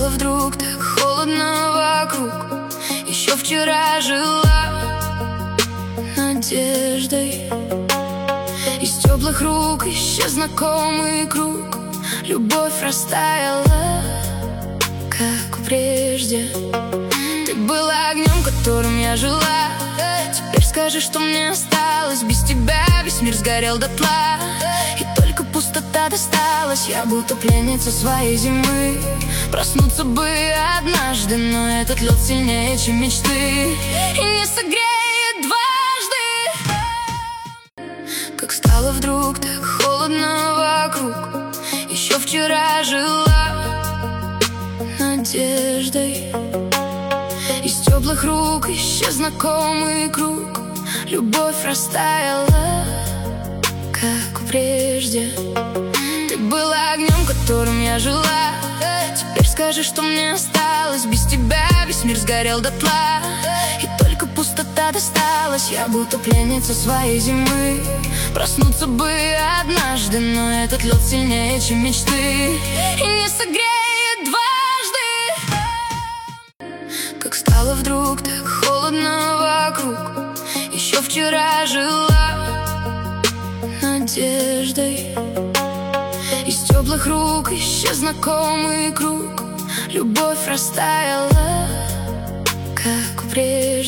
стало вдруг так холодно вокруг. Еще вчера жила надеждой. Из теплых рук исчез знакомый круг. Любовь растаяла, как прежде. Ты была огнем, которым я жила. Теперь скажи, что мне осталось. Без тебя весь мир сгорел дотла, и только пустота досталась. Я будто пленница своей зимы. Проснуться бы однажды, но этот лед сильнее, чем мечты, и не согреет дважды. Как стало вдруг так холодно вокруг. Еще вчера жила надеждой. Из теплых рук исчез знакомый круг. Любовь растаяла, как прежде. Ты была огнем, которым я жила. Теперь скажи, что мне осталось. Без тебя весь мир сгорел дотла, и только пустота досталась. Я будто пленница своей зимы. Проснуться бы однажды, но этот лед сильнее, чем мечты, и не согреет дважды. Как стало вдруг так холодно вокруг. Еще вчера жила надеждой. Из теплых рук исчез знакомый круг. Любовь растаяла, как прежде.